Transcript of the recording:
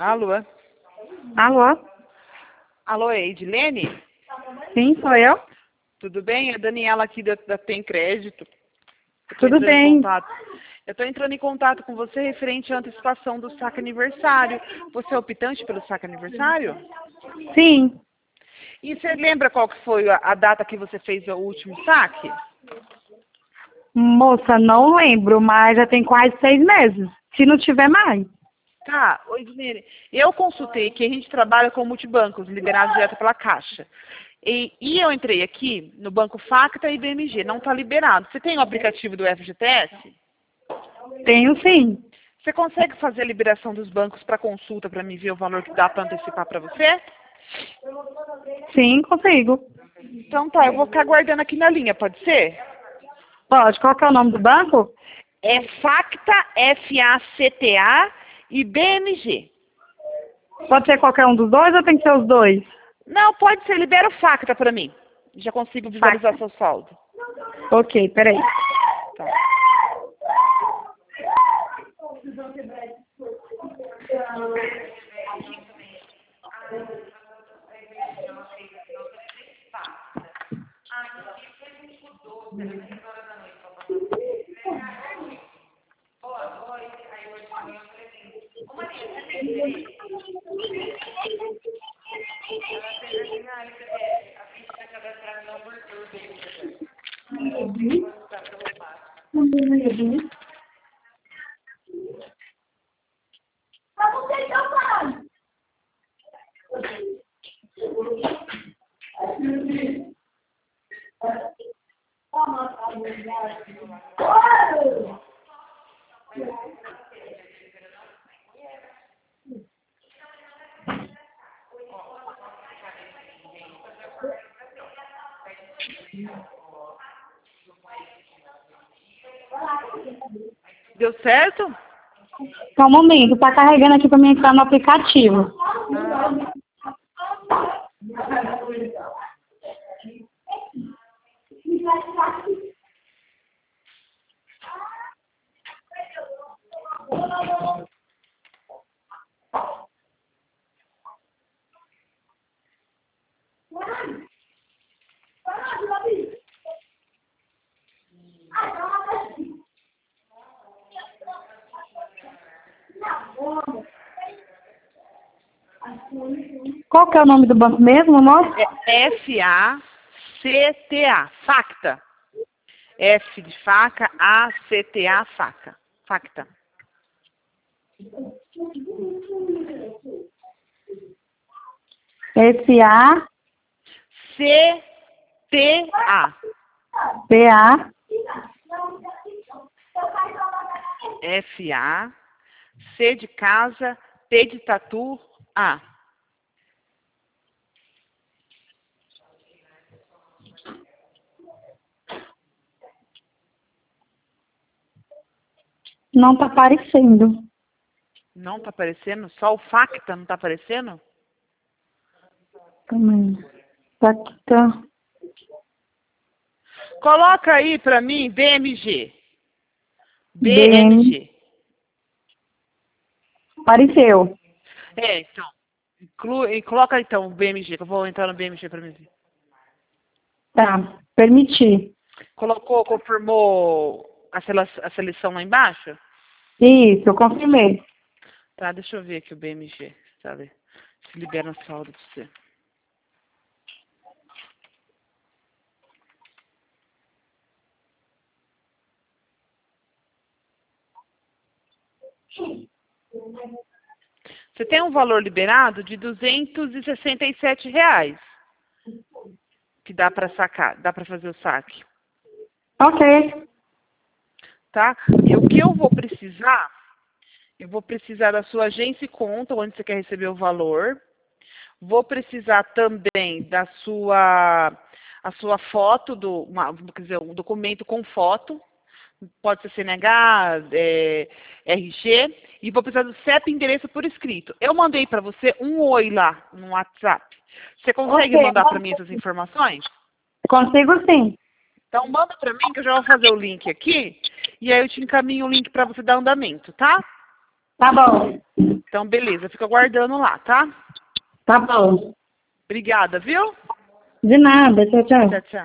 Alô? Alô? Alô, é Edilene? Sim, sou eu? Tudo bem? É a Daniela aqui da Tem Crédito. Tudo bem. Eu estou entrando em contato com você referente à antecipação do saque aniversário. Você é optante pelo saque aniversário? Sim. E você lembra qual que foi a data que você fez o último saque? Moça, não lembro, mas já tem quase 6 meses. Se não tiver mais. Tá, oi, Edilene. Eu consultei que a gente trabalha com multibancos, liberados direto pela Caixa. E eu entrei aqui no Banco Facta e BMG, não está liberado. Você tem o aplicativo do FGTS? Tenho sim. Você consegue fazer a liberação dos bancos para consulta para me ver o valor que dá para antecipar para você? Sim, consigo. Então tá, eu vou ficar aguardando aqui na linha, pode ser? Pode. Qual que é o nome do banco? É Facta, F-A-C-T-A e BMG. Pode ser qualquer um dos dois ou tem que ser os dois? Não, pode ser, libera o Facta para mim. Já consigo visualizar Facta. seu saldo. Ok, peraí. Tá. Deu certo? Só um momento, tá carregando aqui pra mim entrar no aplicativo. Qual que é o nome do banco mesmo, moço? É F-A-C-T-A, Facta. F de faca, A-C-T-A, faca. Facta. S-A-P-A. C-T-A. F-A, C de casa, T de tatu, A. Não tá aparecendo. Não tá aparecendo? Só o Facta não tá aparecendo? Também. Aqui tá. Coloca aí pra mim BMG. BM. BMG. Apareceu. É, então. Coloca então o BMG, que eu vou entrar no BMG pra mim ver. Tá. Permitir. Colocou, confirmou a seleção lá embaixo? Isso, eu confirmei. Tá, deixa eu ver aqui o BMG, sabe? Se libera o saldo pra você. Você tem um valor liberado de R$ 267 que dá para sacar, dá para fazer o saque, Ok. tá? E o que eu vou precisar da sua agência e conta onde você quer receber o valor. Vou precisar também da a sua foto quer dizer, um documento com foto. Pode ser CNH, RG, e vou precisar do CEP e endereço por escrito. Eu mandei para você um oi lá no WhatsApp. Você consegue Ok. mandar para mim essas informações? Consigo sim. Então manda para mim que eu já vou fazer o link aqui e aí eu te encaminho o link para você dar andamento, tá? Tá bom. Então, beleza. Fica aguardando lá, tá? Tá bom. Obrigada, viu? De nada, tchau, tchau. Tchau, tchau.